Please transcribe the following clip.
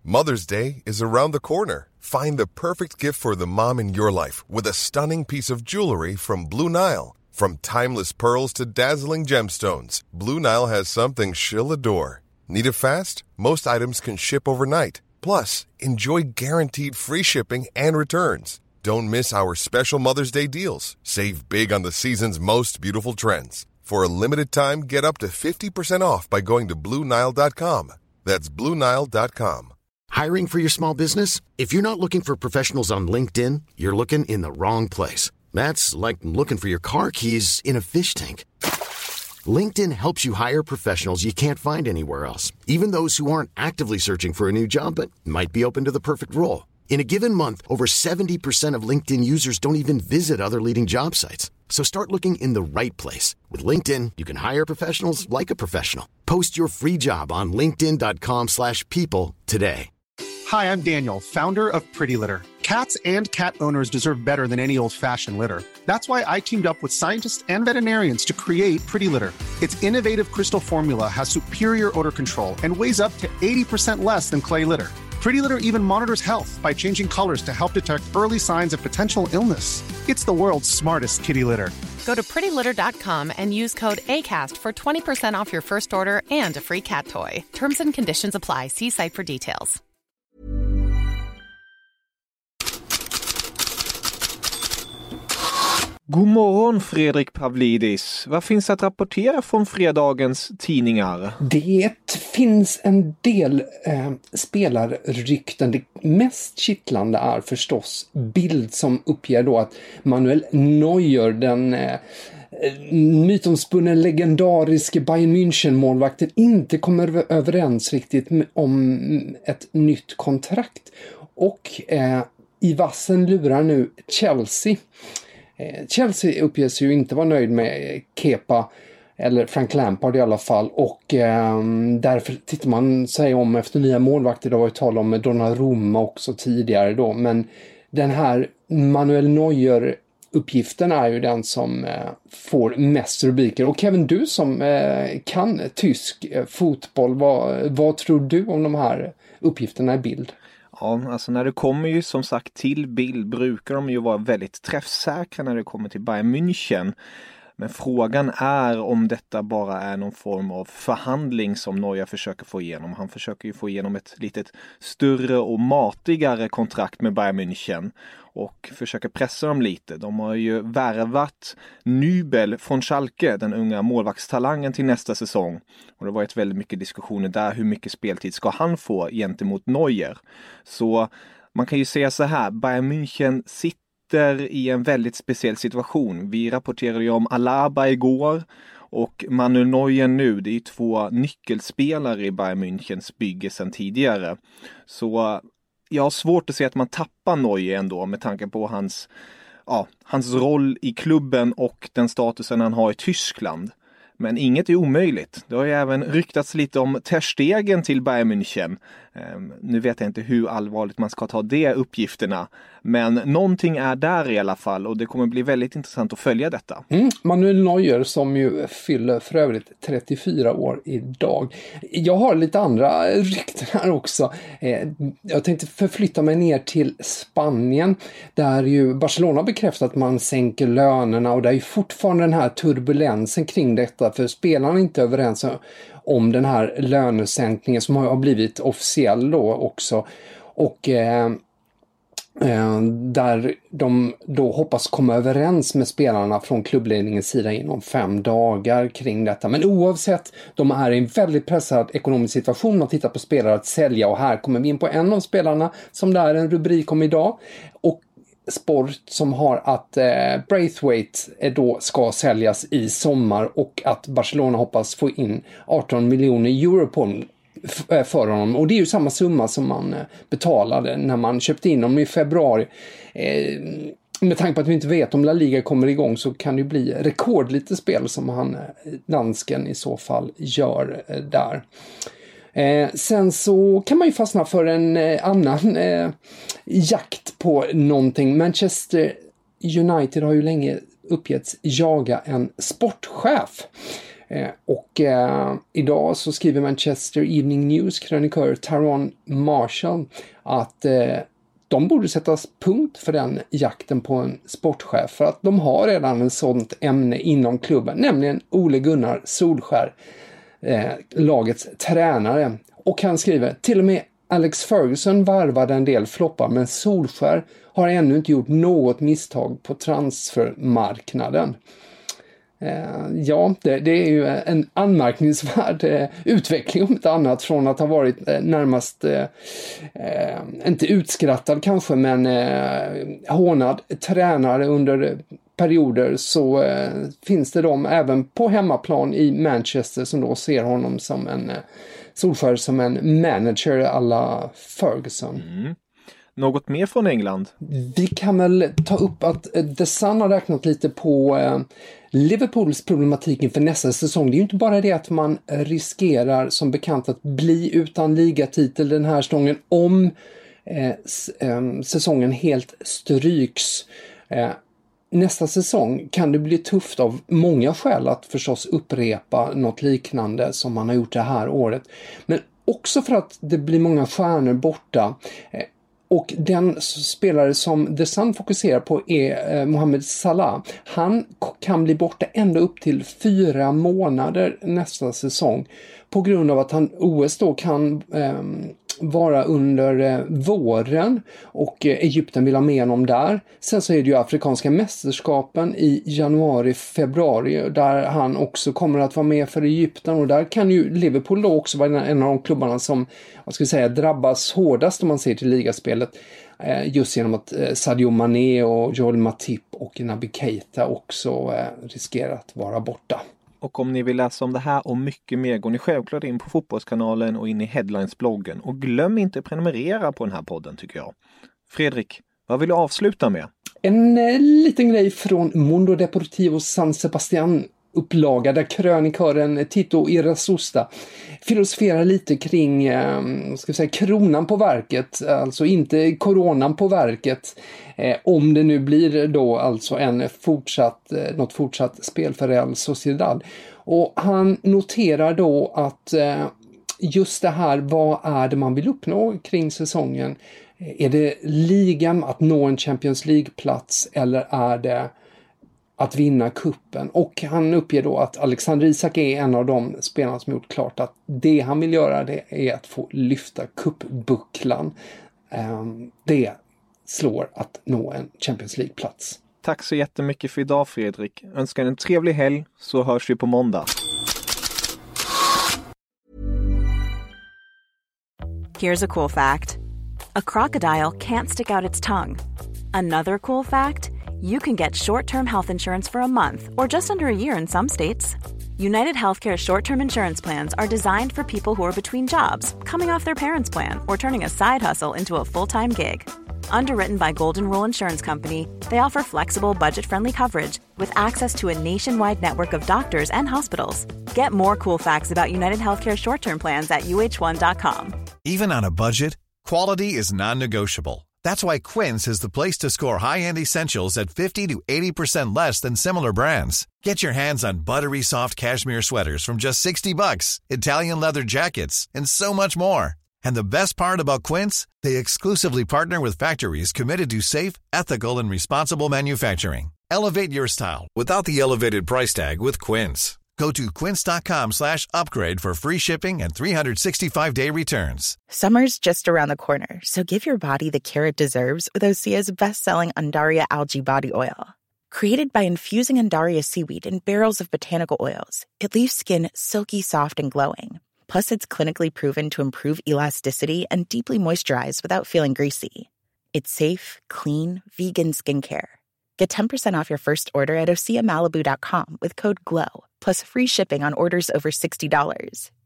Mother's Day is around the corner. Find the perfect gift for the mom in your life with a stunning piece of jewelry from Blue Nile. From timeless pearls to dazzling gemstones, Blue Nile has something she'll adore. Need it fast? Most items can ship overnight. Plus, enjoy guaranteed free shipping and returns. Don't miss our special Mother's Day deals. Save big on the season's most beautiful trends. For a limited time, get up to 50% off by going to BlueNile.com. That's BlueNile.com. Hiring for your small business? If you're not looking for professionals on LinkedIn, you're looking in the wrong place. That's like looking for your car keys in a fish tank. LinkedIn helps you hire professionals you can't find anywhere else, even those who aren't actively searching for a new job but might be open to the perfect role. In a given month, over 70% of LinkedIn users don't even visit other leading job sites. So start looking in the right place. With LinkedIn, you can hire professionals like a professional. Post your free job on linkedin.com/people today. Hi, I'm Daniel, founder of Pretty Litter. Cats and cat owners deserve better than any old-fashioned litter. That's why I teamed up with scientists and veterinarians to create Pretty Litter. Its innovative crystal formula has superior odor control and weighs up to 80% less than clay litter. Pretty Litter even monitors health by changing colors to help detect early signs of potential illness. It's the world's smartest kitty litter. Go to prettylitter.com and use code ACAST for 20% off your first order and a free cat toy. Terms and conditions apply. See site for details. God morgon Fredrik Pavlidis. Vad finns att rapportera från fredagens tidningar? Det finns en del spelarrykten. Det mest kittlande är förstås Bild som uppger då att Manuel Neuer, den mytomspunne legendariske Bayern München-målvakten, inte kommer överens riktigt om ett nytt kontrakt. Och i vassen lurar nu Chelsea. Chelsea uppges ju inte vara nöjd med Kepa eller Frank Lampard i alla fall, och därför tittar man sig om efter nya målvakter. Det var ju tal om Donnarumma också tidigare då, men den här Manuel Neuer uppgiften är ju den som får mest rubriker. Och Kevin, du som kan tysk fotboll, vad tror du om de här uppgifterna i Bild? Ja, alltså när det kommer ju som sagt till Bild brukar de ju vara väldigt träffsäkra när det kommer till Bayern München. Men frågan är om detta bara är någon form av förhandling som Neuer försöker få igenom. Han försöker ju få igenom ett litet större och matigare kontrakt med Bayern München och försöker pressa dem lite. De har ju värvat Nübel från Schalke, den unga målvaktstalangen, till nästa säsong. Och det har varit väldigt mycket diskussioner där. Hur mycket speltid ska han få gentemot Neuer? Så man kan ju säga så här, Bayern München sitter i en väldigt speciell situation. Vi rapporterade ju om Alaba igår och Manuel Neuer nu. Det är ju två nyckelspelare i Bayern Münchens bygge sedan tidigare. Så jag har svårt att se att man tappar Neuer ändå med tanke på hans roll i klubben och den statusen han har i Tyskland. Men inget är omöjligt. Det har ju även ryktats lite om Ter Stegen till Bayern München. Nu vet jag inte hur allvarligt man ska ta de uppgifterna. Men någonting är där i alla fall och det kommer bli väldigt intressant att följa detta. Manuel Neuer som ju fyller för övrigt 34 år idag. Jag har lite andra rykten här också. Jag tänkte förflytta mig ner till Spanien där ju Barcelona bekräftat att man sänker lönerna, och det är ju fortfarande den här turbulensen kring detta, för spelarna är inte överens om den här lönesänkningen som har blivit officiell då också. Och där de då hoppas komma överens med spelarna från klubbledningens sida inom 5 dagar kring detta. Men oavsett, de är i en väldigt pressad ekonomisk situation. Man tittar på spelare att sälja, och här kommer vi in på en av spelarna som det är en rubrik om idag. Och Sport som har att Braithwaite då ska säljas i sommar och att Barcelona hoppas få in 18 miljoner euro för honom. Och det är ju samma summa som man betalade när man köpte in honom i februari. Med tanke på att vi inte vet om La Liga kommer igång så kan det ju bli rekordlite spel som dansken i så fall gör där. Sen så kan man ju fastna för en annan jakt på någonting. Manchester United har ju länge uppgetts jaga en sportchef. Idag så skriver Manchester Evening News krönikör Tyrone Marshall att de borde sättas punkt för den jakten på en sportchef, för att de har redan en sådant ämne inom klubben, nämligen Ole Gunnar Solskjær, lagets tränare. Och han skriver, till och med Alex Ferguson varvade en del floppar, men Solskjær har ännu inte gjort något misstag på transfermarknaden. Ja, det är ju en anmärkningsvärd utveckling om inte annat, från att ha varit närmast inte utskrattad kanske, men hånad tränare under perioder, så finns det de även på hemmaplan i Manchester som då ser honom som en Solskjær som en manager alla Ferguson. Något mer från England? Vi kan väl ta upp att The Sun har räknat lite på Liverpools problematik inför nästa säsong. Det är ju inte bara det att man riskerar som bekant att bli utan ligatitel den här säsongen om säsongen helt stryks. Nästa säsong kan det bli tufft av många skäl att förstås upprepa något liknande som man har gjort det här året. Men också för att det blir många stjärnor borta. Och den spelare som The Sun fokuserar på är Mohamed Salah. Han kan bli borta ända upp till 4 månader nästa säsong på grund av att OS då kan vara under våren och Egypten vill ha med honom där. Sen så är det ju afrikanska mästerskapen i januari-februari där han också kommer att vara med för Egypten, och där kan ju Liverpool då också vara en av de klubbarna som drabbas hårdast om man ser till ligaspelet, just genom att Sadio Mané och Joel Matip och Naby Keita också riskerar att vara borta. Och om ni vill läsa om det här och mycket mer går ni självklart in på Fotbollskanalen och in i Headlines-bloggen. Och glöm inte att prenumerera på den här podden, tycker jag. Fredrik, vad vill du avsluta med? En liten grej från Mundo Deportivo San Sebastián upplaga där krönikören Tito Irazusta filosoferar lite kring kronan på verket, alltså inte coronan på verket, om det nu blir då alltså något fortsatt spel för Real Sociedad. Och han noterar då att just det här, vad är det man vill uppnå kring säsongen? Är det ligan, att nå en Champions League-plats, eller är det att vinna kuppen? Och han uppger då att Alexander Isak är en av de spelarna som gjort klart att det han vill göra, det är att få lyfta kuppbucklan. Det slår att nå en Champions League-plats. Tack så jättemycket för idag, Fredrik. Önskar en trevlig helg, så hörs vi på måndag. Here's a cool fact. A crocodile can't stick out its tongue. Another cool fact, you can get short-term health insurance for a month or just under a year in some states. United Healthcare short-term insurance plans are designed for people who are between jobs, coming off their parents' plan, or turning a side hustle into a full-time gig. Underwritten by Golden Rule Insurance Company, they offer flexible, budget-friendly coverage with access to a nationwide network of doctors and hospitals. Get more cool facts about United Healthcare short-term plans at uh1.com. Even on a budget, quality is non-negotiable. That's why Quince is the place to score high-end essentials at 50 to 80% less than similar brands. Get your hands on buttery soft cashmere sweaters from just $60, Italian leather jackets, and so much more. And the best part about Quince, they exclusively partner with factories committed to safe, ethical, and responsible manufacturing. Elevate your style without the elevated price tag with Quince. Go to quince.com/upgrade for free shipping and 365-day returns. Summer's just around the corner, so give your body the care it deserves with Osea's best-selling Undaria Algae Body Oil. Created by infusing Undaria seaweed in barrels of botanical oils, it leaves skin silky soft and glowing. Plus, it's clinically proven to improve elasticity and deeply moisturize without feeling greasy. It's safe, clean, vegan skincare. Get 10% off your first order at OseaMalibu.com with code GLOW, plus free shipping on orders over $60.